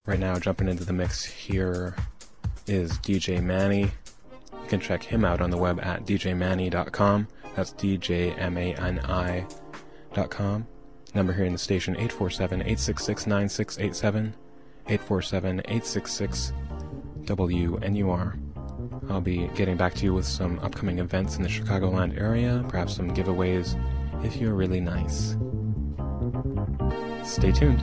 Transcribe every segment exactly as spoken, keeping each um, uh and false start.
Right now, jumping into the mix here is D J Manny. You can check him out on the web at d j manny dot com. That's D J M A N I dot com. Number here in the station, eight four seven, eight six six, nine six eight seven, eight four seven, eight six six, W N U R. I'll be getting back to you with some upcoming events in the Chicagoland area, perhaps some giveaways if you're really nice. Stay tuned.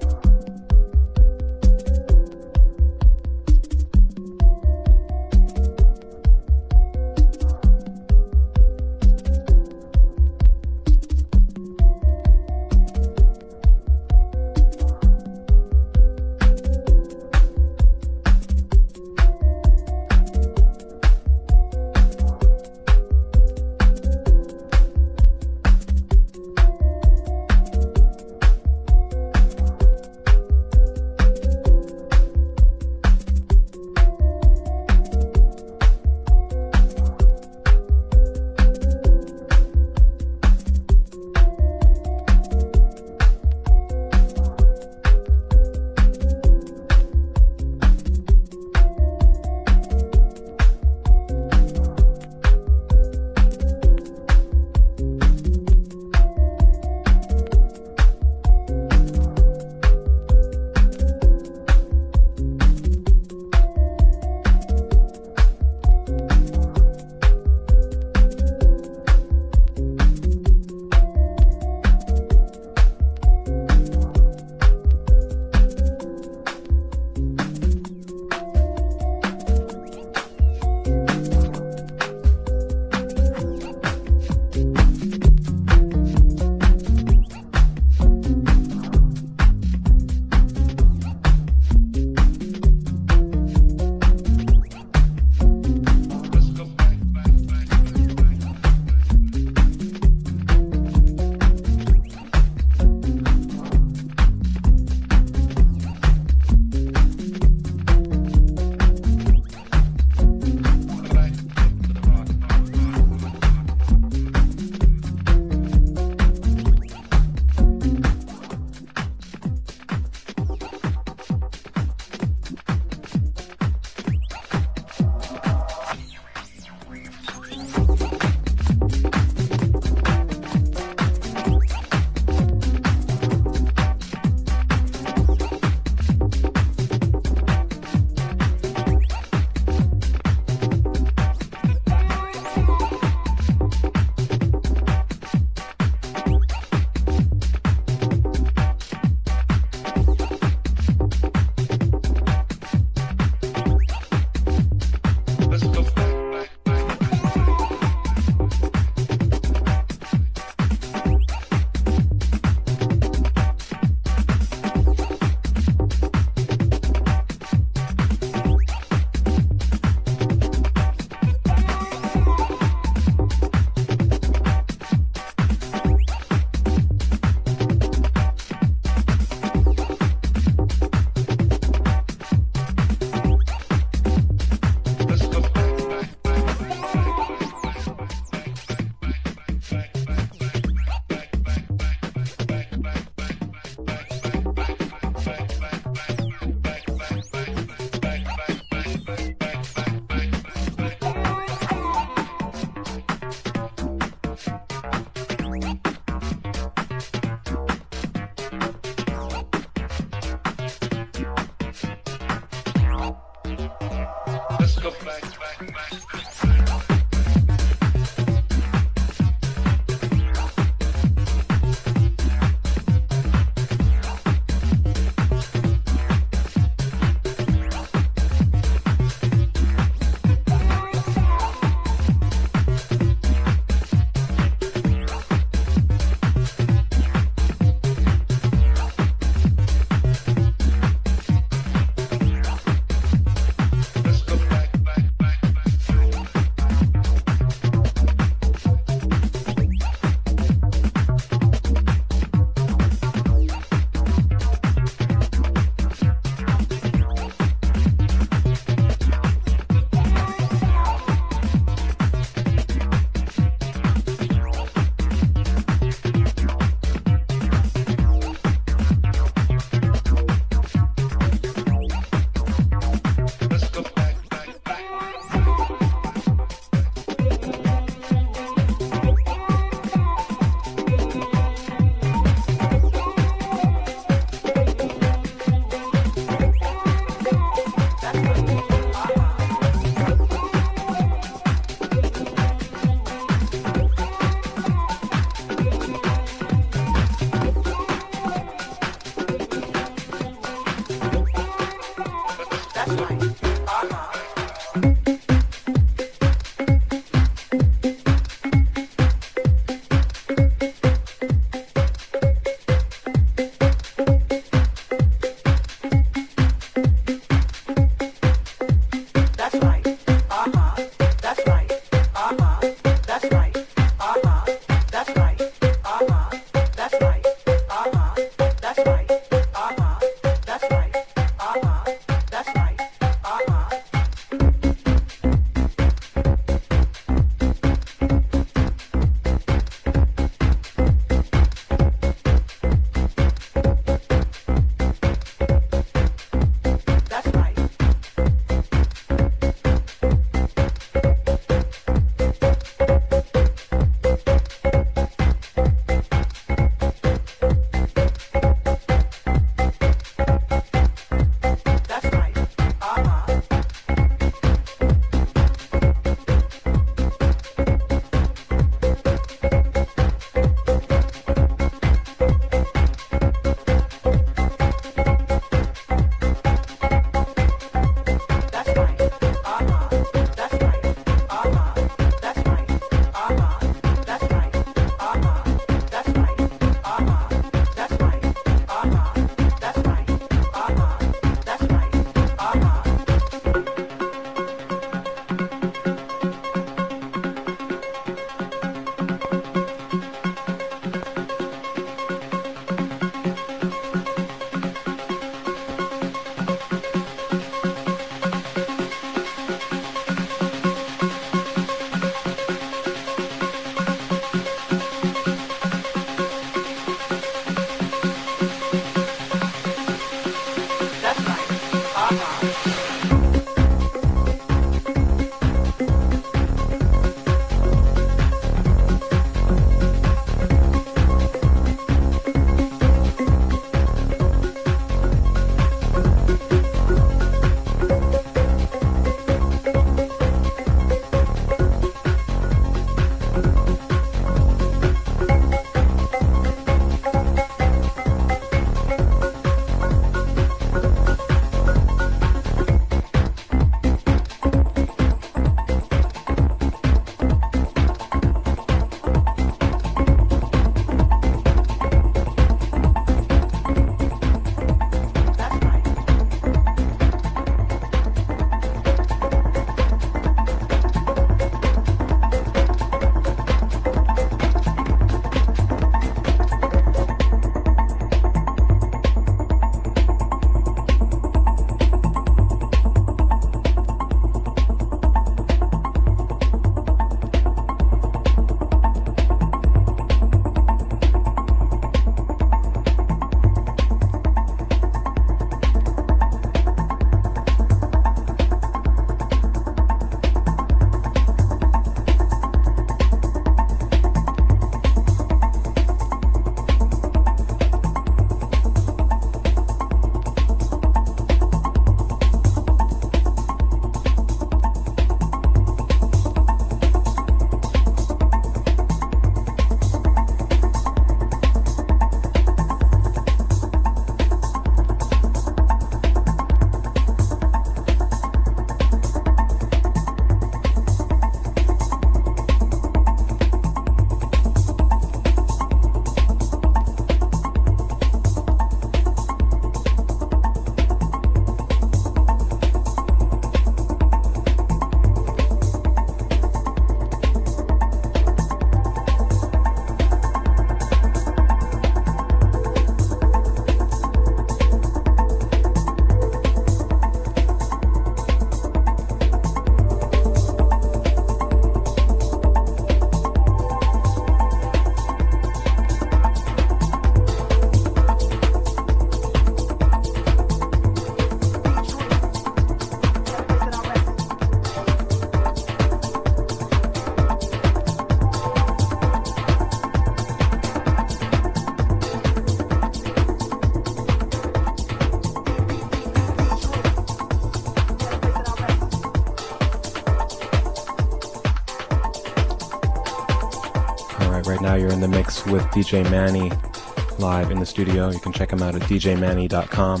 Right now you're in the mix with D J Manny live in the studio. You can check him out at d j manny dot com.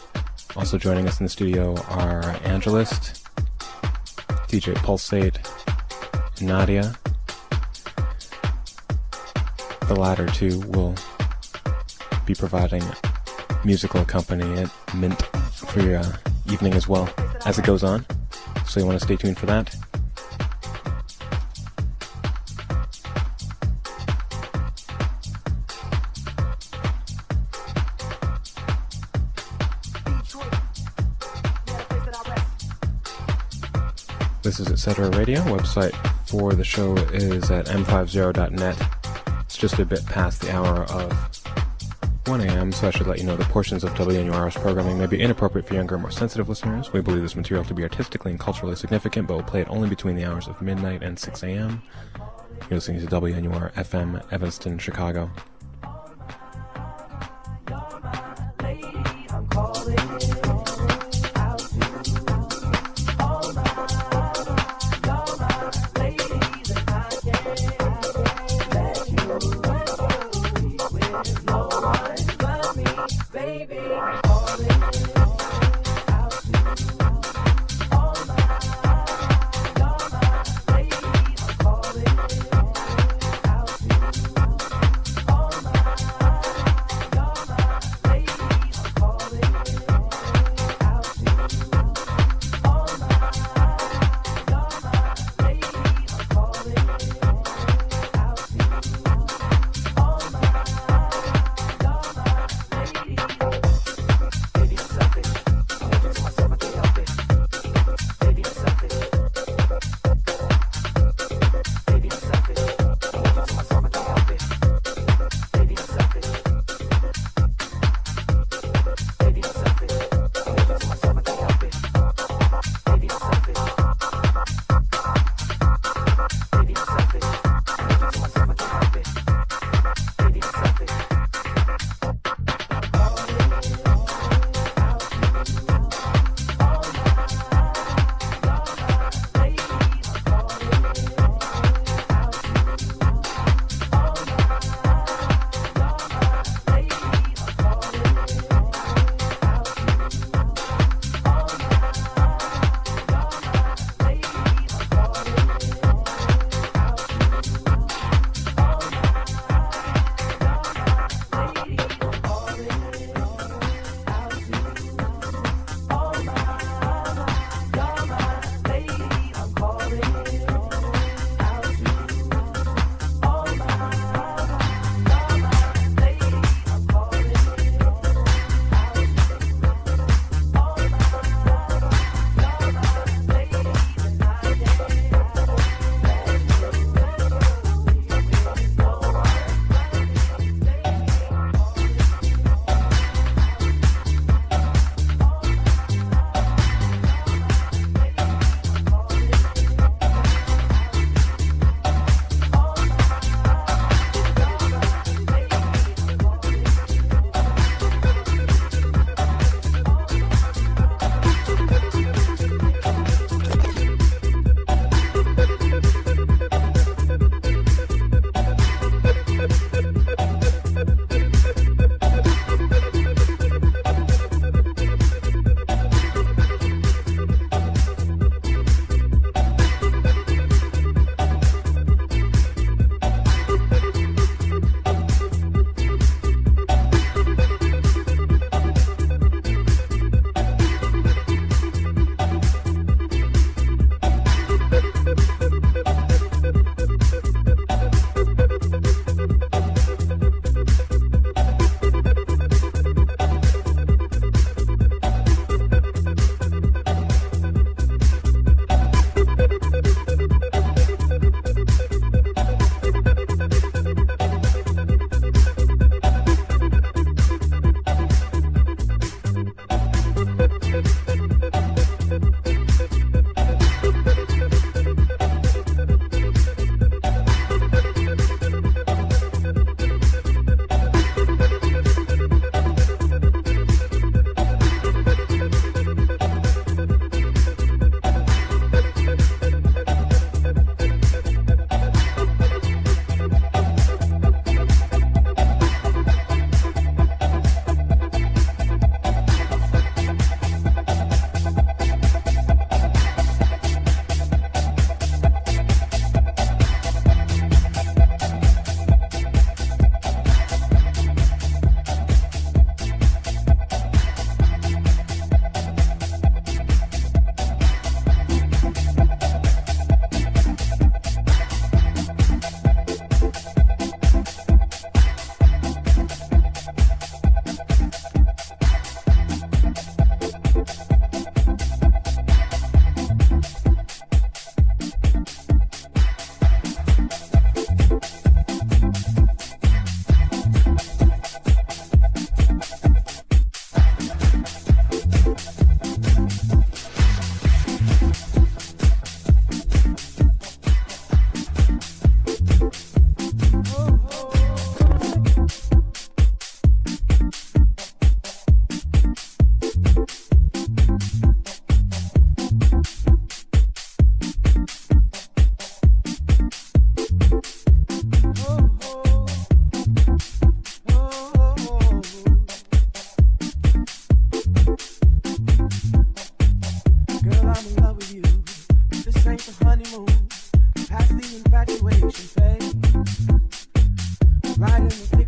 Also joining us in the studio are Angelist, D J Pulsate, and Nadia. The latter two will be providing musical accompaniment for your uh, evening as well as it goes on. So you want to stay tuned for that. This is Etc. Radio. Website for the show is at m fifty dot net. It's just a bit past the hour of one a.m., so I should let you know that portions of W N U R's programming may be inappropriate for younger, more sensitive listeners. We believe this material to be artistically and culturally significant, but will play it only between the hours of midnight and six a.m. You're listening to W N U R F M, Evanston, Chicago.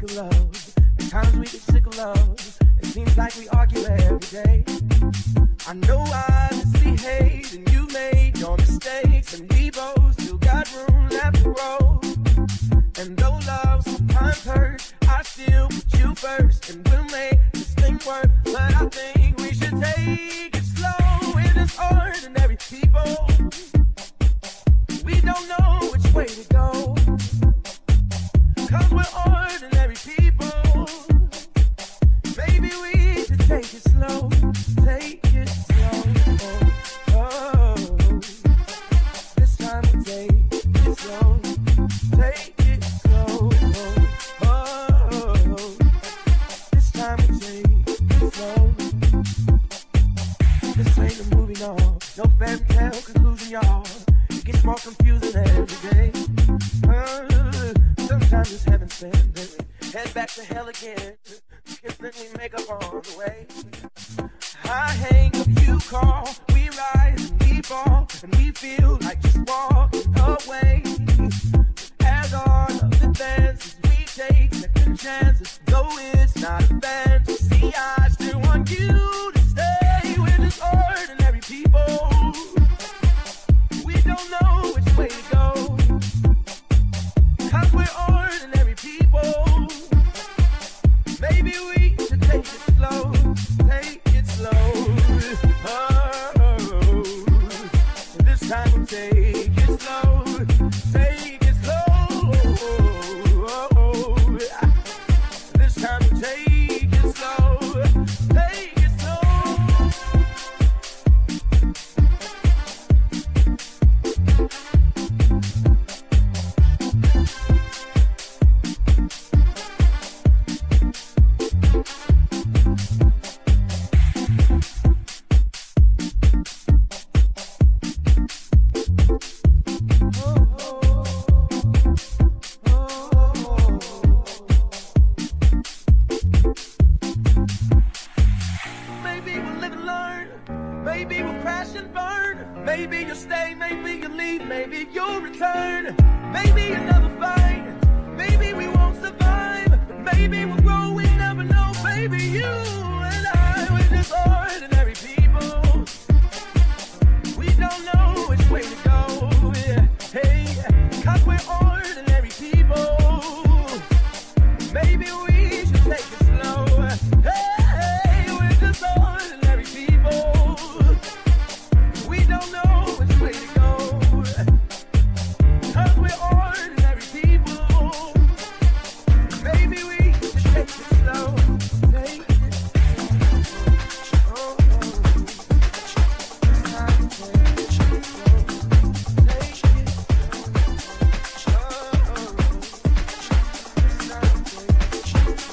of love. At times we get sick of love. It seems like we argue every day. I know I misbehaved and you made your mistakes, and we both still got room left to grow. And though love sometimes hurts, I still put you first, and we'll make this thing work. But I think we should take it slow. We're just ordinary people. We don't know which way to go, 'cause we're ordinary people. Maybe we should take it slow. Take it slow. Oh, oh. This time we take it slow. Take it slow. Oh, oh. This time we take it slow. This ain't a movie, no. No fairy tale conclusion, y'all. It gets more confusing every day. Uh, sometimes it's heaven sent, then we head back to hell again. Because then we make up on the way. I hang up, you call, we rise and we fall, and we feel like just walking away. As all of the dances we take second chances, though it's not a fantasy, I still want you to stay. We're just ordinary people. We don't know which way to go, 'cause we're ordinary people. Maybe we should take it slow, take it slow. Oh, this time we'll take it slow, take it slow. Oh, this time we'll take it slow, take it slow. Maybe we'll live and learn. Maybe we'll crash and burn. Maybe you'll stay, maybe you'll leave, maybe you'll return. Maybe you'll never find. Maybe we won't survive. Maybe we'll grow, we never know. Baby, you and I, we're just ordinary people. We don't know which way to go. Yeah. Hey, 'cause we're ordinary people. Maybe we should take it slow. Hey, we're just ordinary people. We don't know which way to go, 'cause we're ordinary people. Maybe we should take it slow. Take it. Oh, oh. This time take it slow. Take it. Oh, oh. This time take it.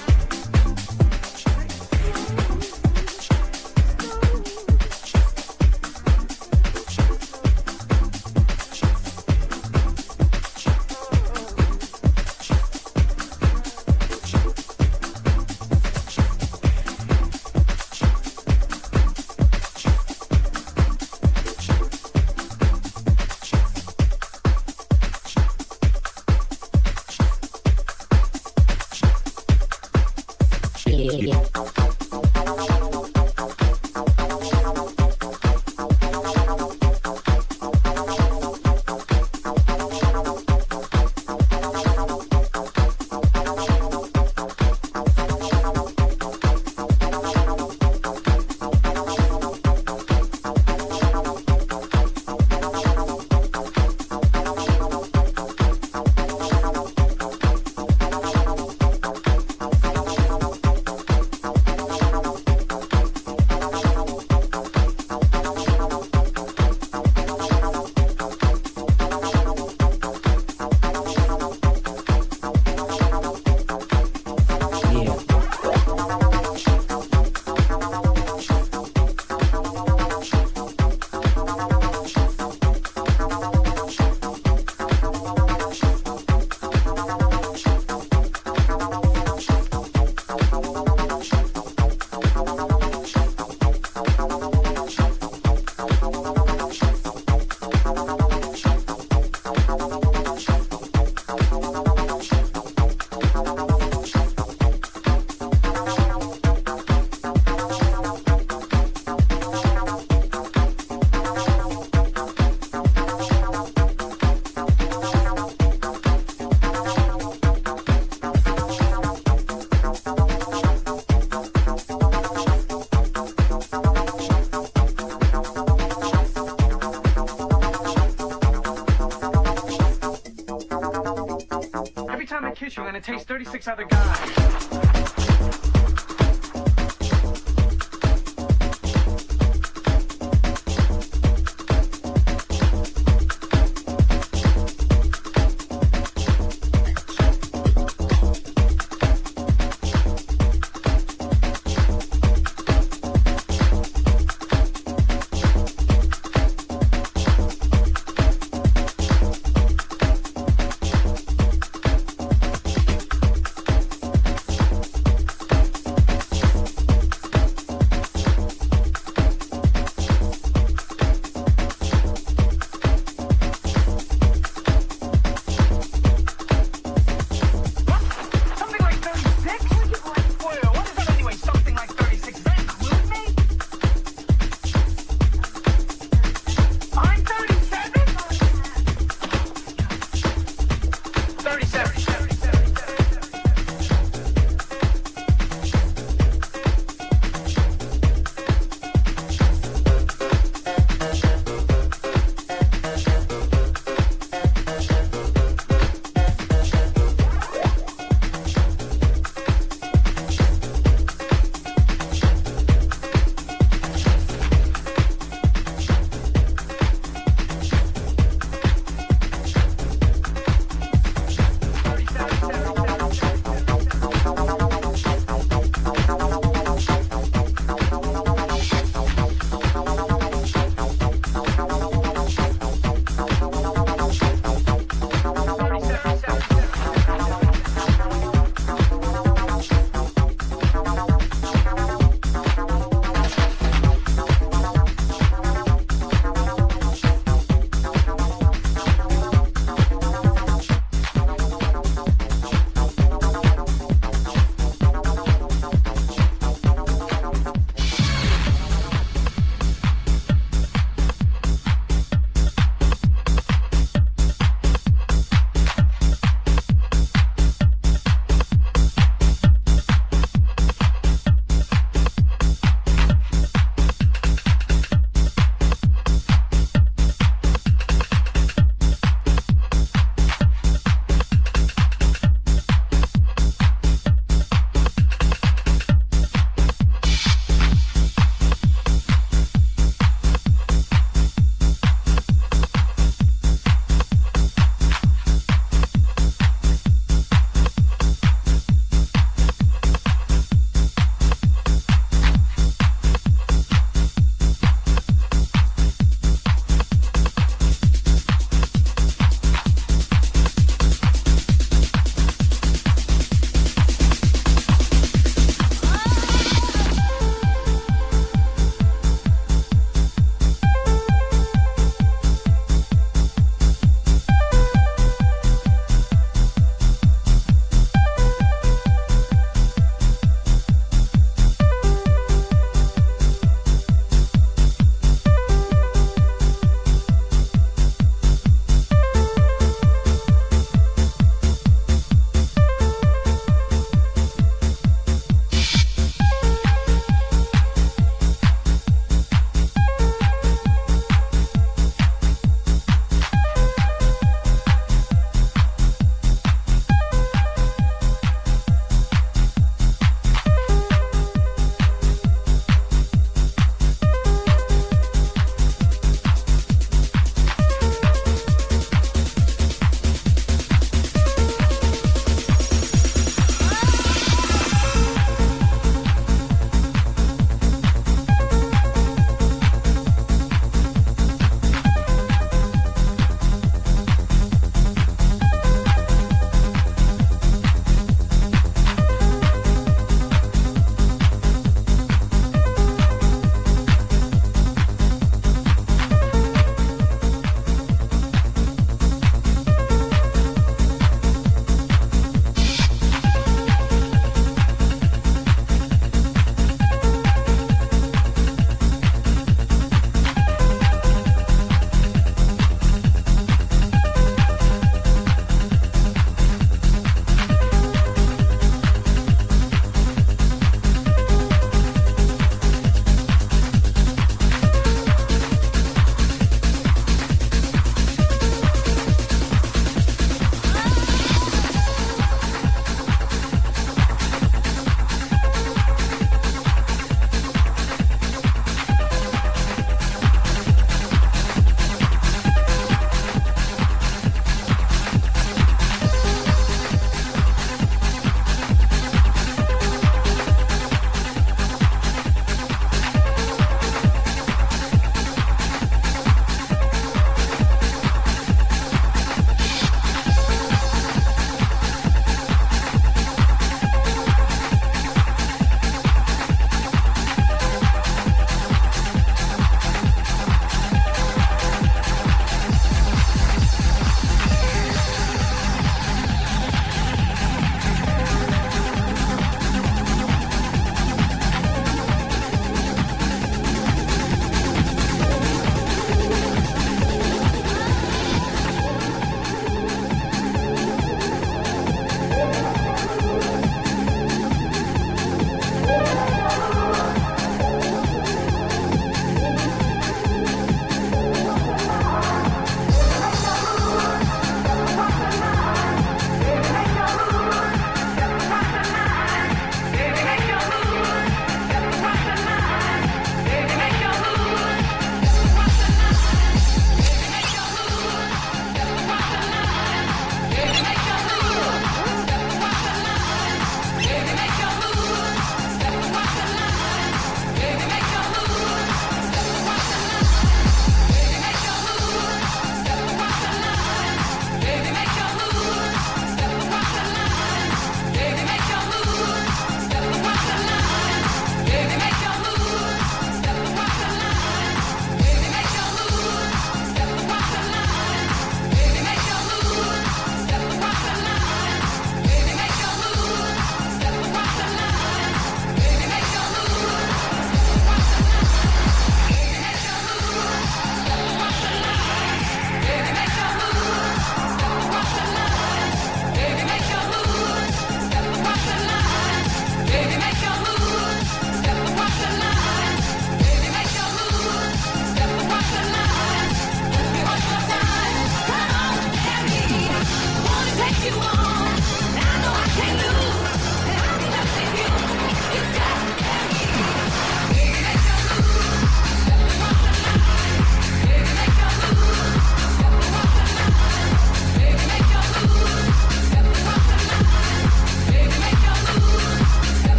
it takes thirty-six other guys.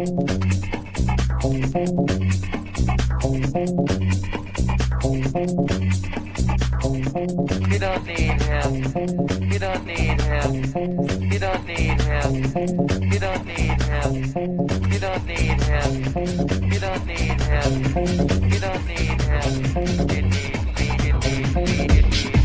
You don't need him. You don't need him. You don't need him. You don't need him. You don't need him. You don't need him. You don't need him. It needs me. It needs me. It needs me.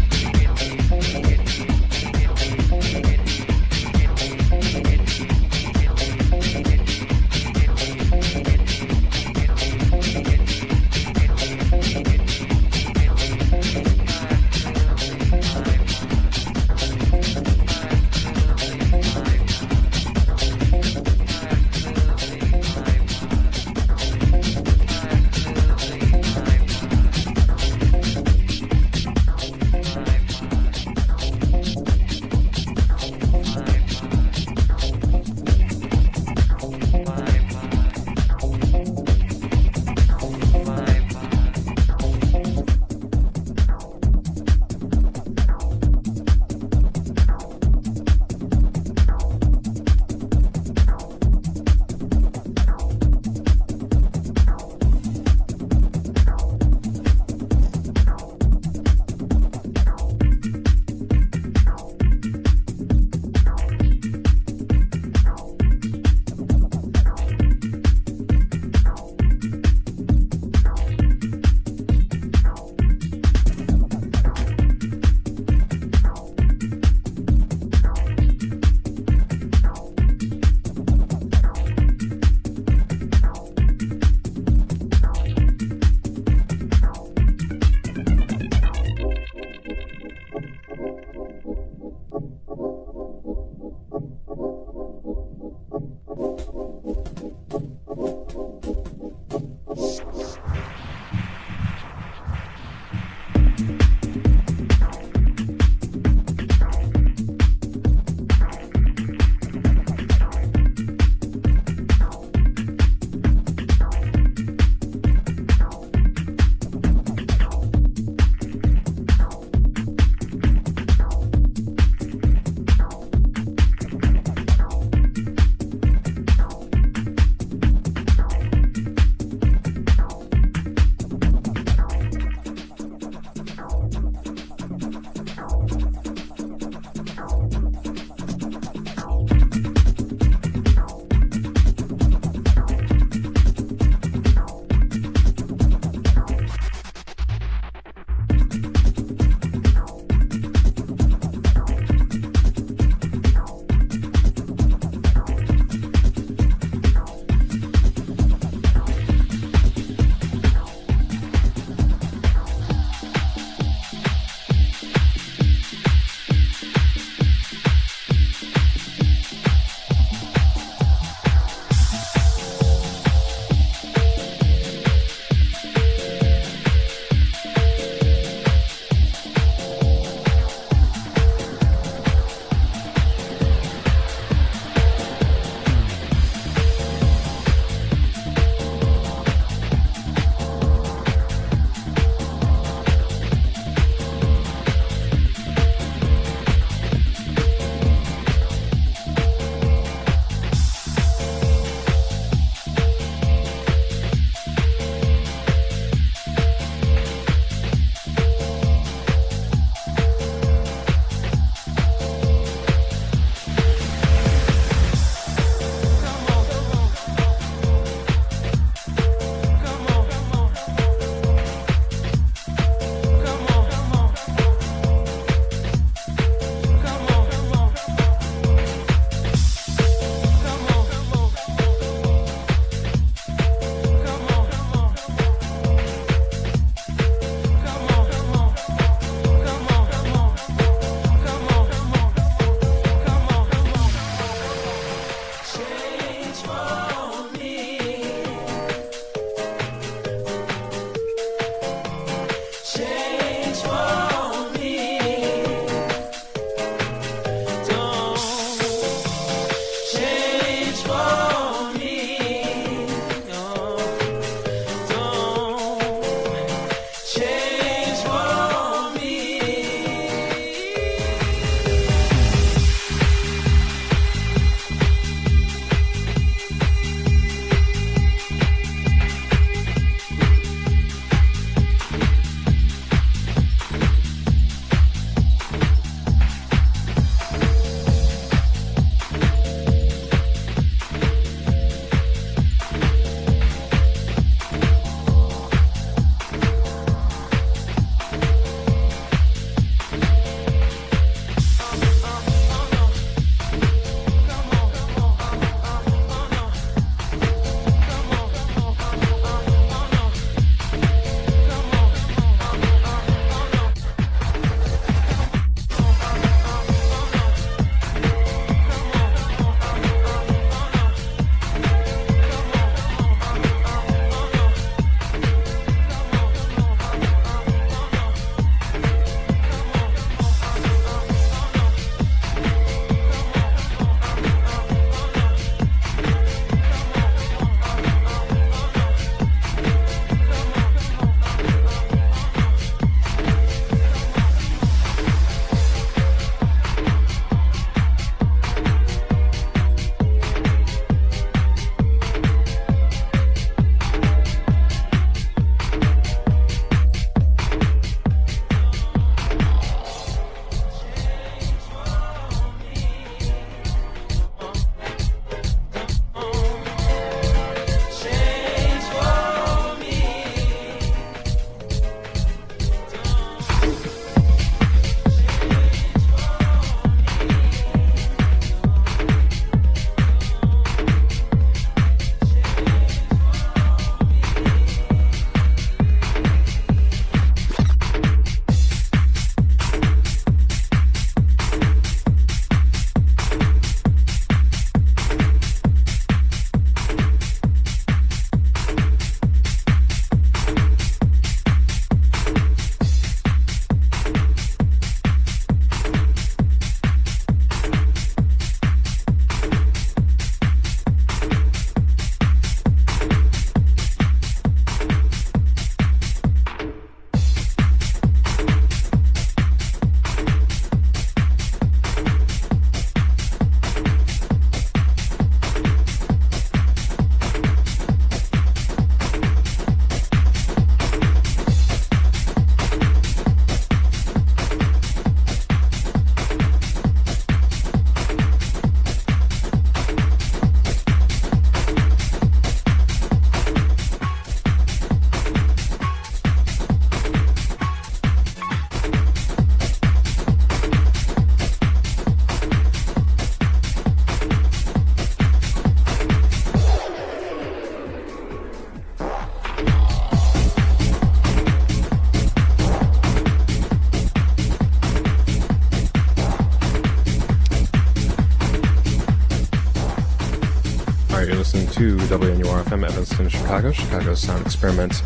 to W N U R F M Evanston, Chicago, Chicago's Sound Experiment,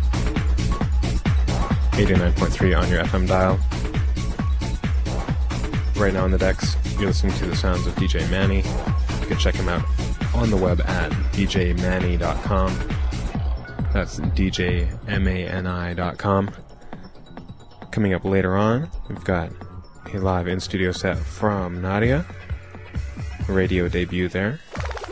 eighty-nine point three on your F M dial. Right now on the decks, you're listening to the sounds of D J Manny. You can check him out on the web at d j manny dot com. That's d j mani dot com. Coming up later on, we've got a live in-studio set from Nadia. Radio debut there.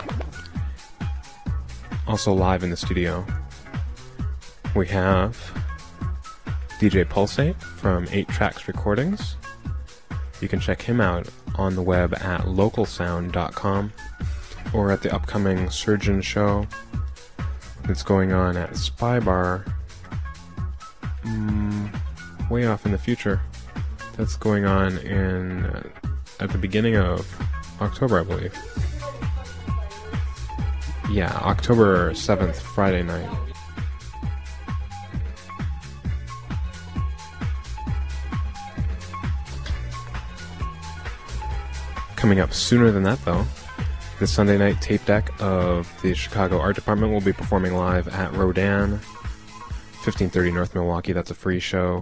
Also live in the studio, we have D J Pulsate from eight Tracks Recordings. You can check him out on the web at local sound dot com or at the upcoming Surgeon show that's going on at Spy Bar mm, way off in the future. That's going on in uh, at the beginning of October, I believe. Yeah, October seventh, Friday night. Coming up sooner than that, though, the Sunday night tape deck of the Chicago Art Department will be performing live at Rodan, fifteen thirty North Milwaukee. That's a free show.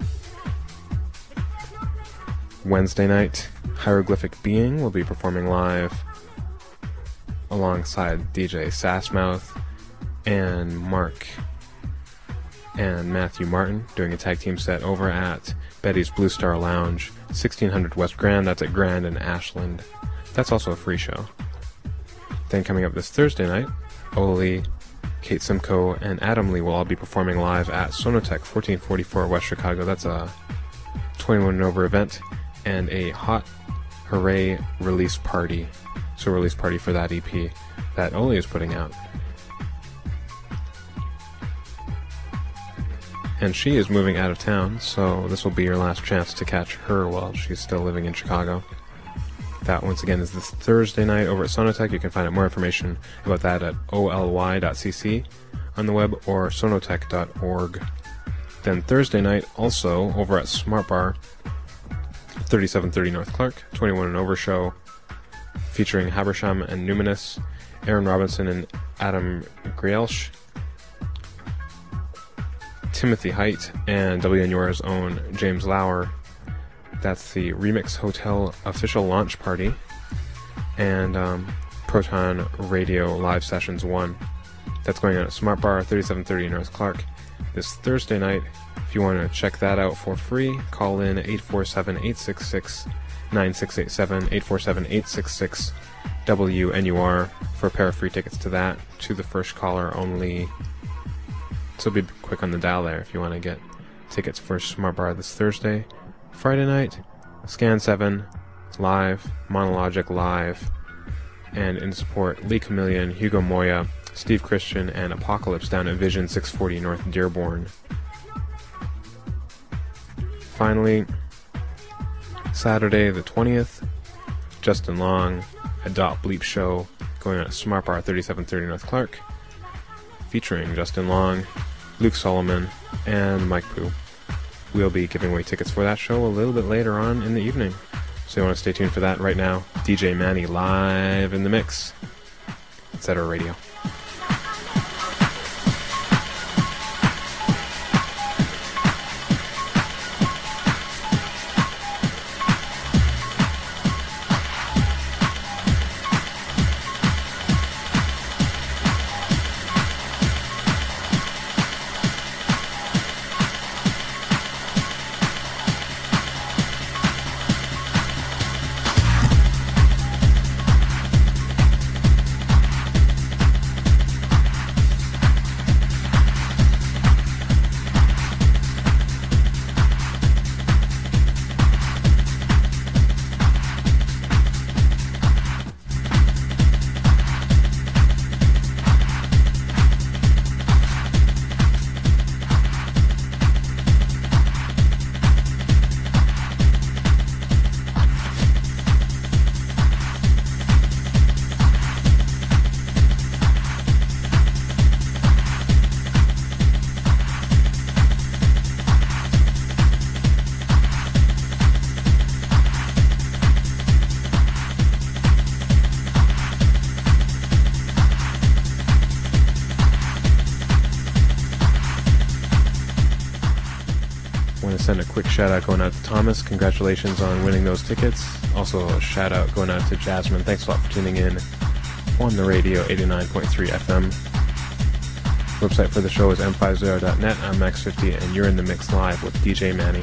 Wednesday night, Hieroglyphic Being will be performing live alongside D J Sassmouth and Mark and Matthew Martin, doing a tag team set over at Betty's Blue Star Lounge, sixteen hundred West Grand. That's at Grand and Ashland. That's also a free show. Then coming up this Thursday night, Oli, Kate Simcoe, and Adam Lee will all be performing live at Sonotech, fourteen forty-four West Chicago. That's a twenty-one and over event and a Hot Hooray release party. So a release party for that E P that Oli is putting out. And she is moving out of town, so this will be your last chance to catch her while she's still living in Chicago. That, once again, is this Thursday night over at Sonotech. You can find out more information about that at o l y dot c c on the web or sonotech dot org. Then Thursday night, also over at Smart Bar, thirty-seven thirty North Clark, twenty-one and over show, featuring Habersham and Numinous, Aaron Robinson and Adam Grielsch, Timothy Height, and W N U R's own James Lauer. That's the Remix Hotel official launch party, and um, Proton Radio Live Sessions one. That's going on at Smart Bar, thirty-seven thirty North Clark this Thursday night. If you want to check that out for free, call in eight four seven, eight six six, nine six eight seven, eight four seven, eight six six, W N U R for a pair of free tickets to that, to the first caller only. So be quick on the dial there if you want to get tickets for Smart Bar this Thursday. Friday night, Scan seven, live, Monologic live, and in support, Lee Chameleon, Hugo Moya, Steve Christian, and Apocalypse down at Vision six forty North Dearborn. Finally, Saturday the twentieth, Justin Long, a Dot Bleep show going on at Smart Bar, thirty-seven thirty North Clark, featuring Justin Long, Luke Solomon, and Mike Pooh. We'll be giving away tickets for that show a little bit later on in the evening, so you want to stay tuned for that. Right now, D J Manny live in the mix. It's at our radio. send a quick shout out going out to Thomas. Congratulations on winning those tickets. Also a shout out going out to Jasmine. Thanks a lot for tuning in on the radio, eighty-nine point three F M. Website for the show is m fifty dot net. I'm Max fifty, and you're in the mix live with D J Manny.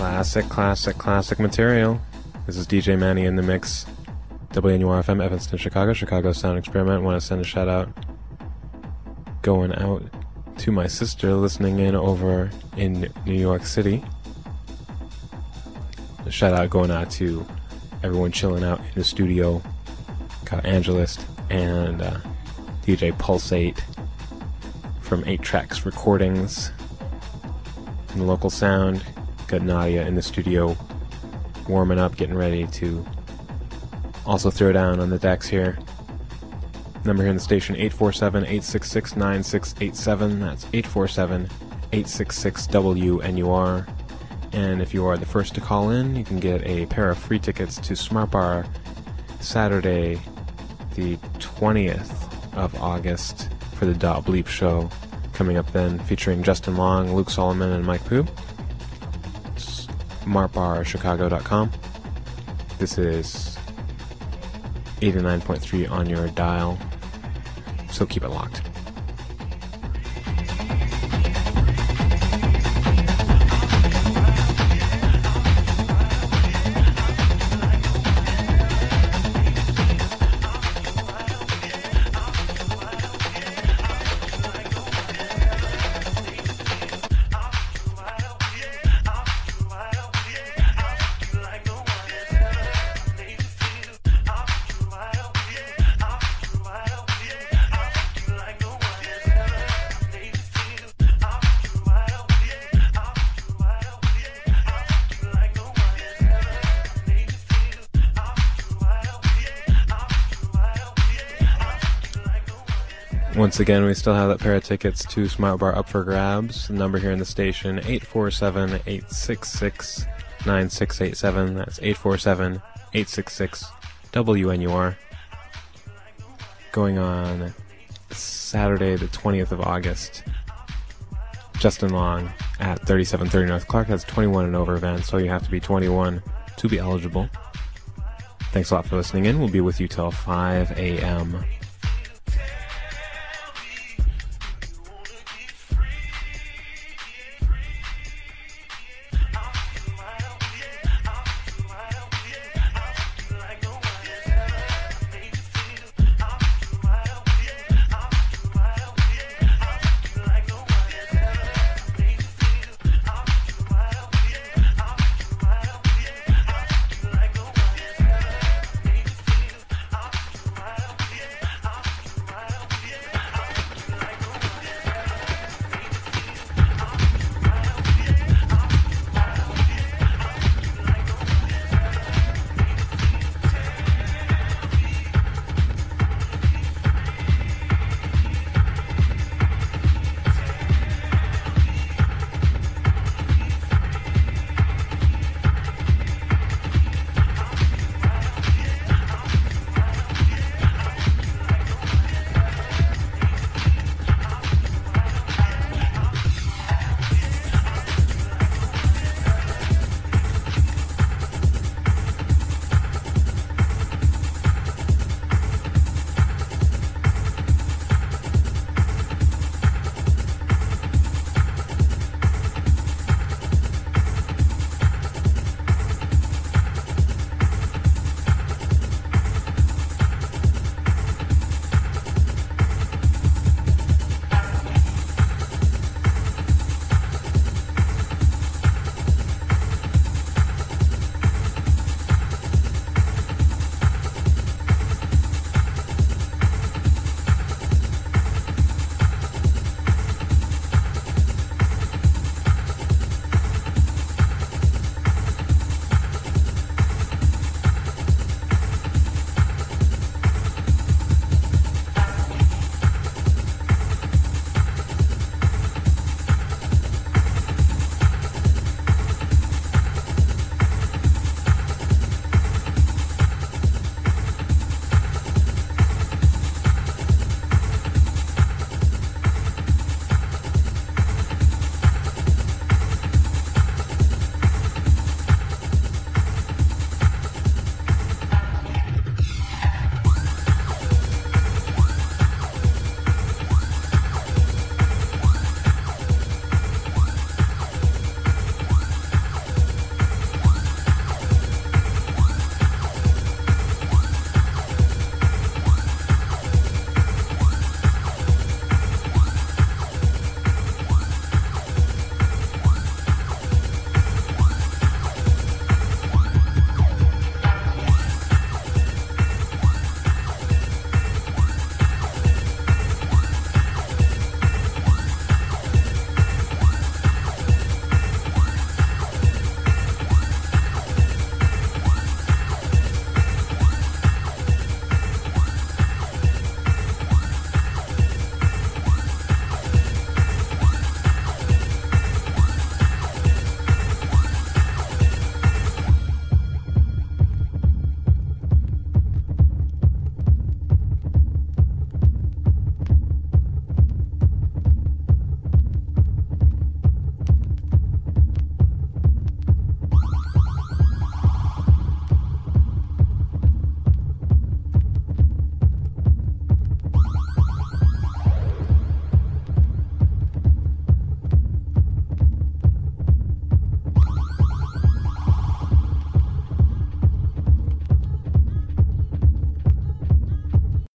Classic, classic, classic material. This is D J Manny in the mix. W N U R F M, Evanston, Chicago, Chicago Sound Experiment. Want to send a shout out going out to my sister listening in over in New York City. A shout out going out to everyone chilling out in the studio. Got Angelist and uh, D J Pulsate from eight Tracks Recordings in the local sound. Got Nadia in the studio warming up, getting ready to also throw down on the decks here. Number here in the station, eight four seven, eight six six, nine six eight seven. That's eight four seven, eight six six, W N U R. And if you are the first to call in, you can get a pair of free tickets to Smart Bar Saturday, the twentieth of August for the Dot Bleep show coming up then, featuring Justin Long, Luke Solomon, and Mike Pooh. smart bar chicago dot com. This is eighty-nine point three on your dial, so keep it locked. Once again, we still have that pair of tickets to Smart Bar up for grabs. The number here in the station, eight four seven, eight six six, nine six eight seven. That's eight four seven, eight six six, W N U R. Going on Saturday, the twentieth of August. Justin Long at thirty-seven thirty North Clark. That's twenty-one and over event, so you have to be twenty-one to be eligible. Thanks a lot for listening in. We'll be with you till five a.m.